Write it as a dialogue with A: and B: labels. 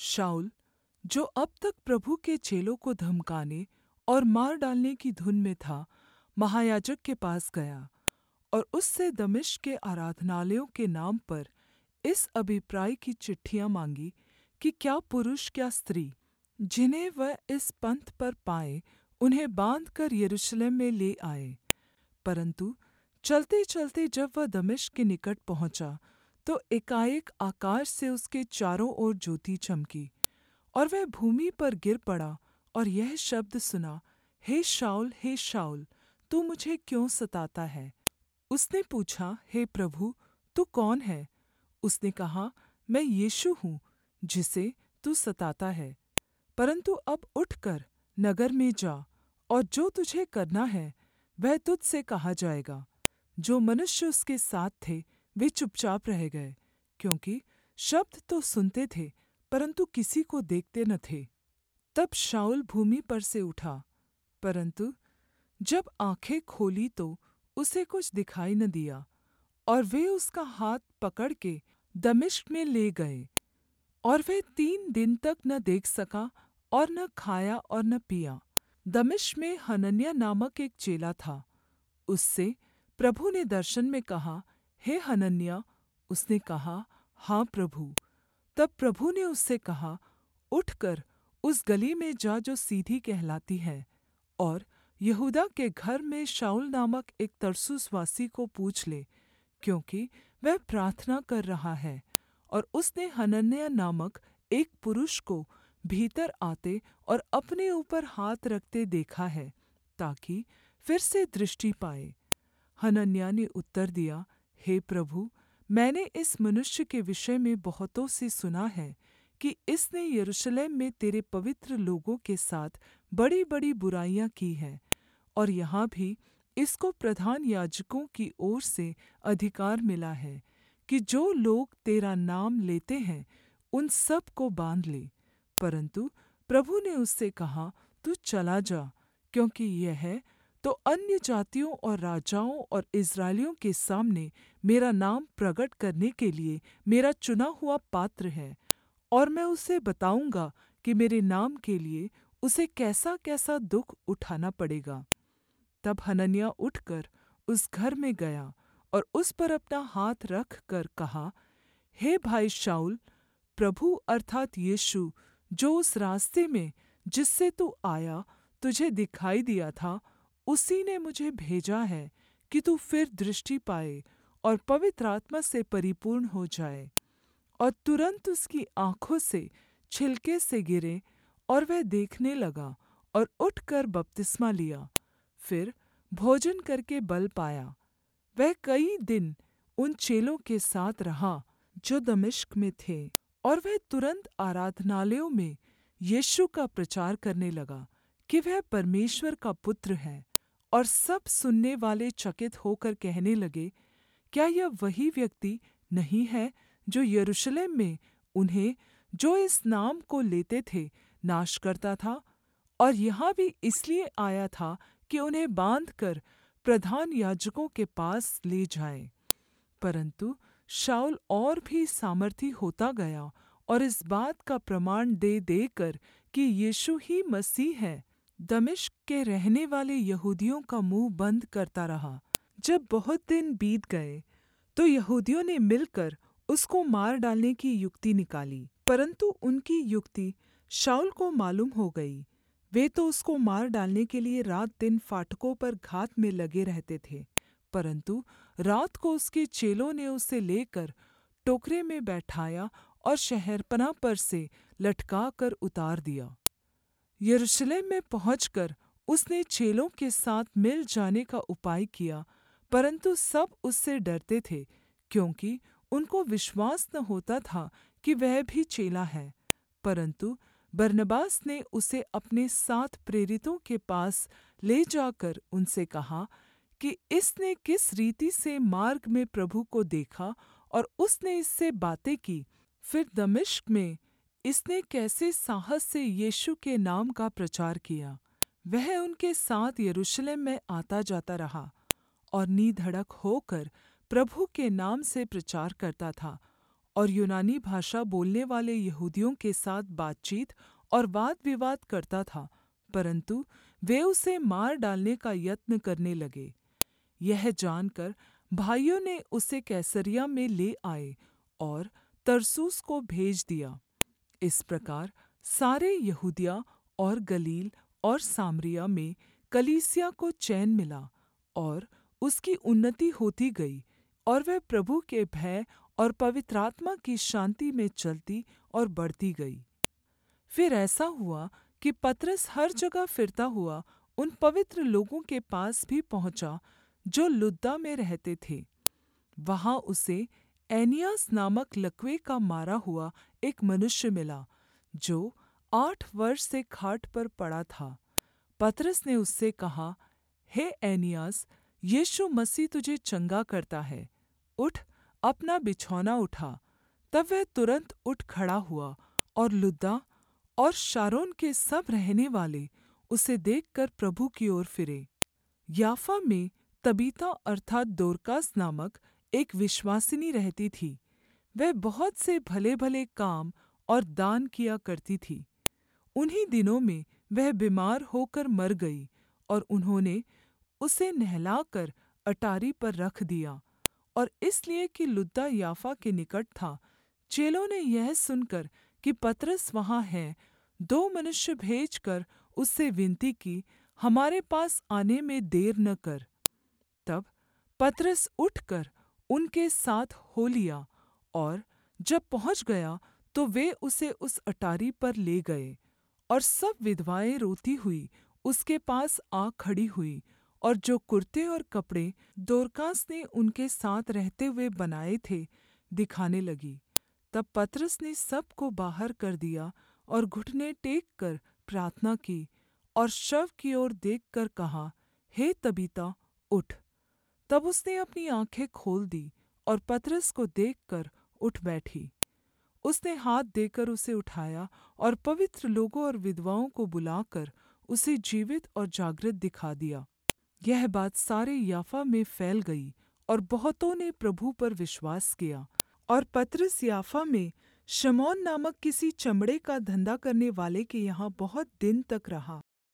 A: शाऊल, जो अब तक प्रभु के चेलों को धमकाने और मार डालने की धुन में था, महायाजक के पास गया और उससे दमिश्क के आराधनालयों के नाम पर इस अभिप्राय की चिट्ठियाँ माँगी कि क्या पुरुष क्या स्त्री, जिन्हें वह इस पंथ पर पाए, उन्हें बाँधकर यरूशलेम में ले आए। परन्तु चलते-चलते जब वह दमिश्क के निकट पहुँचा, तो एकाएक आकाश से उसके चारों ओर ज्योति चमकी, और वह भूमि पर गिर पड़ा और यह शब्द सुना, हे शाऊल, तू मुझे क्यों सताता है? उसने पूछा, हे प्रभु, तू कौन है? उसने कहा, मैं यीशु हूँ, जिसे तू सताता है। परन्तु अब उठकर नगर में जा, और जो तुझे करना है वह तुझ से कहा जाएगा। जो मनुष्य उसके साथ थे वे चुपचाप रह गए, क्योंकि शब्द तो सुनते थे, परन्तु किसी को देखते न थे। तब शाऊल भूमि पर से उठा, परन्तु जब आँखें खोली तो उसे कुछ दिखाई न दिया, और वे उसका हाथ पकड़ के दमिश्क में ले गए। और वह 3 दिन तक न देख सका और न खाया और न पिया। दमिश्क में हनन्याह नामक एक चेला था। उससे प्रभु ने दर्शन में कहा, हे हनन्याह। उसने कहा, हाँ प्रभु। तब प्रभु ने उससे कहा, उठकर उस गली में जा जो सीधी कहलाती है, और यहूदा के घर में शाऊल नामक एक तरसुसवासी को पूछ ले, क्योंकि वह प्रार्थना कर रहा है। और उसने हनन्याह नामक एक पुरुष को भीतर आते और अपने ऊपर हाथ रखते देखा है, ताकि फिर से दृष्टि पाए। हनन्याह ने उत्तर दिया, हे प्रभु, मैंने इस मनुष्य के विषय में बहुतों से सुना है कि इसने यरूशलेम में तेरे पवित्र लोगों के साथ बड़ी-बड़ी बुराइयां की हैं, और यहाँ भी इसको प्रधान याजकों की ओर से अधिकार मिला है कि जो लोग तेरा नाम लेते हैं उन सब को बाँध ले। परन्तु प्रभु ने उससे कहा, तू चला जा, क्योंकि यह तो अन्यजातियों और राजाओं और इस्राएलियों के सामने मेरा नाम प्रगट करने के लिए मेरा चुना हुआ पात्र है। और मैं उसे बताऊँगा कि मेरे नाम के लिए उसे कैसा-कैसा दुःख उठाना पड़ेगा। तब हनन्याह उठकर उस घर में गया और उस पर अपना हाथ रख कर कहा, हे भाई शाऊल, प्रभु अर्थात् यीशु, जो उस रास्ते में जिससे तू आया तुझे दिखाई दिया था, उसी ने मुझे भेजा है कि तू फिर दृष्टि पाए और पवित्र आत्मा से परिपूर्ण हो जाए। और तुरन्त उसकी आँखों से छिलके से गिरे, और वह देखने लगा और उठकर बपतिस्मा लिया। फिर भोजन करके बल पाया। वह कई दिन उन चेलों के साथ रहा जो दमिश्क में थे, और वह तुरन्त आराधनालयों में यीशु का प्रचार करने लगा कि वह परमेश्वर का पुत्र है। और सब सुनने वाले चकित होकर कहने लगे, क्या यह वही व्यक्ति नहीं है जो यरूशलेम में उन्हें, जो इस नाम को लेते थे, नाश करता था? और यहाँ भी इसलिए आया था कि उन्हें बाँधकर प्रधान याजकों के पास ले जाए। परन्तु शाऊल और भी सामर्थी होता गया और इस बात का प्रमाण दे देकर कि यीशु ही मसीह है, दमिश्क के रहने वाले यहूदियों का मुँह बन्द करता रहा। जब बहुत दिन बीत गए तो यहूदियों ने मिलकर उसको मार डालने की युक्ति निकाली, परन्तु उनकी युक्ति शाऊल को मालूम हो गई। वे तो उसको मार डालने के लिए रात-दिन फाटकों पर घात में लगे रहते थे। परन्तु रात को उसके चेलों ने उसे लेकर टोकरे में बैठाया और शहरपनाह पर से लटका कर उतार दिया। यरूशलेम में पहुँचकर उसने चेलों के साथ मिल जाने का उपाय किया, परन्तु सब उससे डरते थे, क्योंकि उनको विश्वास न होता था कि वह भी चेला है। परन्तु बरनबास ने उसे अपने 7 प्रेरितों के पास ले जाकर उनसे कहा कि इसने किस रीति से मार्ग में प्रभु को देखा और उसने इससे बातें की। फिर दमिश्क में इसने कैसे साहस से यीशु के नाम का प्रचार किया। वह उनके साथ यरूशलेम में आता जाता रहा और निधड़क होकर प्रभु के नाम से प्रचार करता था, और यूनानी भाषा बोलने वाले यहूदियों के साथ बातचीत और वाद-विवाद करता था, परन्तु वे उसे मार डालने का यत्न करने लगे। यह जानकर भाइयों ने उसे कैसरिया में ले आए और तरसुस को भेज दिया। इस प्रकार सारे यहूदिया और गलील और सामरिया में कलीसिया को चैन मिला और उसकी उन्नति होती गई, और वह प्रभु के भय और पवित्र आत्मा की शान्ति में चलती और बढ़ती गई। फिर ऐसा हुआ कि पतरस हर जगह फिरता हुआ उन पवित्र लोगों के पास भी पहुँचा जो लुद्दा में रहते थे। वहाँ उसे एनियास नामक लकवे का मारा हुआ एक मनुष्य मिला, जो 8 वर्ष से खाट पर पड़ा था। पतरस ने उससे कहा, हे एनियास, यीशु मसीह तुझे चंगा करता है। उठ, अपना बिछौना उठा। तब वह तुरन्त उठ खड़ा हुआ, और लुद्दा और शारोन के सब रहने वाले उसे देखकर प्रभु की ओर फिरे। याफा में तबीता अर्थात् दोरकास नामक एक विश्वासिनी रहती थी। वह बहुत से भले-भले काम और दान किया करती थी। उन्हीं दिनों में वह बीमार होकर मर गई, और उन्होंने उसे नहलाकर अटारी पर रख दिया। और इसलिए कि लुद्दा याफा के निकट था, चेलों ने यह सुनकर कि पतरस वहाँ है, 2 मनुष्य भेजकर उससे विनती की, हमारे पास आने में देर न कर। तब पतरस उठकर उनके साथ हो लिया, और जब पहुँच गया तो वे उसे उस अटारी पर ले गए। और सब विधवाएँ रोती हुई उसके पास आ खड़ी हुई, और जो कुर्ते और कपड़े दोरकास ने उनके साथ रहते हुए बनाए थे दिखाने लगी। तब पतरस ने सब को बाहर कर दिया और घुटने टेक कर प्रार्थना की, और शव की ओर देखकर कहा, हे तबीता, उठ। तब उसने अपनी आँखें खोल दी और पतरस को देखकर उठ बैठी। उसने हाथ देकर उसे उठाया और पवित्र लोगों और विधवाओं को बुलाकर उसे जीवित और जागृत दिखा दिया। यह बात सारे याफा में फैल गई, और बहुतों ने प्रभु पर विश्वास किया। और पतरस याफा में शमौन नामक किसी चमड़े का धंधा करने वाले के यहाँ बहुत दिन तक रहा।